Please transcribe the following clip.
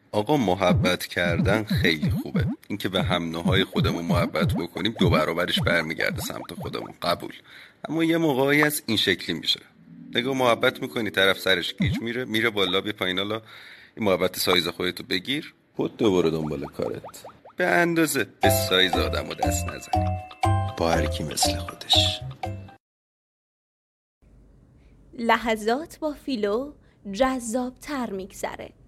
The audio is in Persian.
آقا محبت کردن خیلی خوبه. اینکه به هم نوعهای خودمون محبت بکنیم 2 برابرش برمیگرده سمت خودمون، قبول. اما یه موقعی از این شکلی میشه. نگاه محبت میکنی طرف سرش گیج میره بالا بی پایین. حالا این محبت سایز خودتو بگیر، خود دوباره دنبال کارت. به اندازه به سایز آدم و دست نزنی، با هر کی مثل خودش. لحظات با فیلو جذاب‌تر میگذره.